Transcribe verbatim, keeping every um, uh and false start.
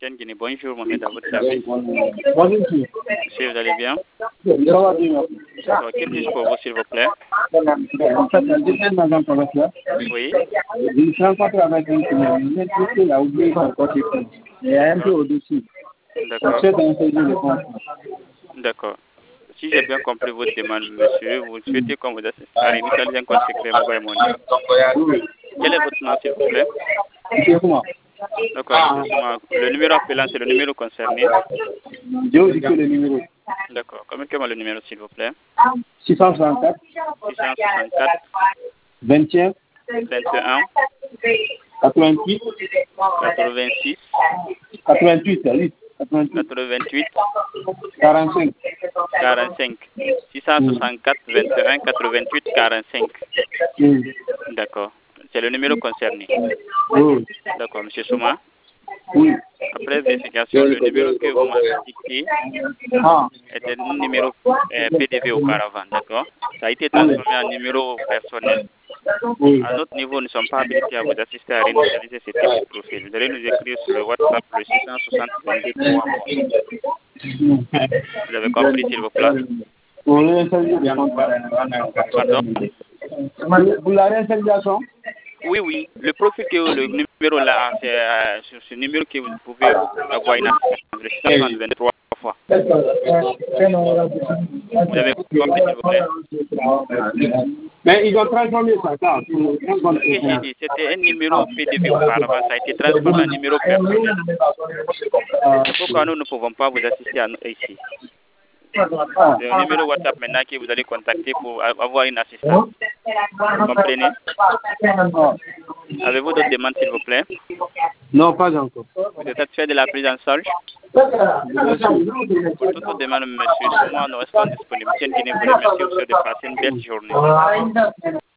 Ken Guinée, bonjour Mohamed, à votre service. Bonjour, monsieur. Monsieur, vous allez bien? Ça va bien. Ça va, quel puis pour vous, s'il vous plaît? En fait, je viens dans un commerce là. Oui. Je me suis rencontré avec une cliente. Mais tout il a oublié son côté. Il y a un peu au-dessus. D'accord. C'est un peu de compte. D'accord. Si j'ai bien compris votre demande, monsieur, vous souhaitez qu'on vous assiste à réinitialiser un compte secret mobile money. Oui. Quel est votre nom, s'il vous plaît? C'est comment? D'accord, monsieur Souma. Le numéro appelant, c'est le numéro concerné. Je vous dis que le numéro. D'accord. Communiquez-moi le numéro, s'il vous plaît. six cent soixante-quatre. six cent soixante-quatre, vingt et un. vingt et un, quatre-vingt-huit. quatre-vingt-six, quatre-vingt-huit, oui. quatre-vingt-huit. quatre-vingt-huit, quarante-cinq. quarante-cinq. six cent soixante-quatre, vingt et un, quatre-vingt-huit, quarante-cinq. Oui. D'accord. C'est le numéro concerné. Oui. D'accord, monsieur Souma. Oui. Après vérification, le numéro que vous m'avez indiqué Ah. était un numéro euh, P D V auparavant, d'accord? Ça a été transformé en numéro personnel. Oui. À notre niveau, nous ne sommes pas habilités à vous assister à réinitialiser ce type de profil. Vous allez nous écrire sur le WhatsApp le six cent soixante, vingt-deux, trois mois. Vous avez compris, s'il vous plaît? Pardon? Pour la réinstallation? Oui, oui. Le profil que le numéro là, c'est euh, sur ce numéro que vous pouvez avoir une assistance, le six cent soixante, vingt-trois fois. Vous avez compris, s'il vous plaît? Mais ils ont transformé ça, ça. Ce que j'ai dit, c'était un numéro P D V auparavant, ça a été transformé en numéro personnel. C'est pourquoi nous ne pouvons pas vous assister à nous ici. C'est un numéro WhatsApp maintenant que vous allez contacter pour avoir une assistance. Vous comprenez? Avez-vous d'autres demandes, s'il vous plaît? Non, pas encore. Vous êtes satisfait de la prise en charge? Pour toute autre demande, monsieur, sur moi, nous restons disponibles. Tiens, Guinée vous remercie aussi de passer une belle journée.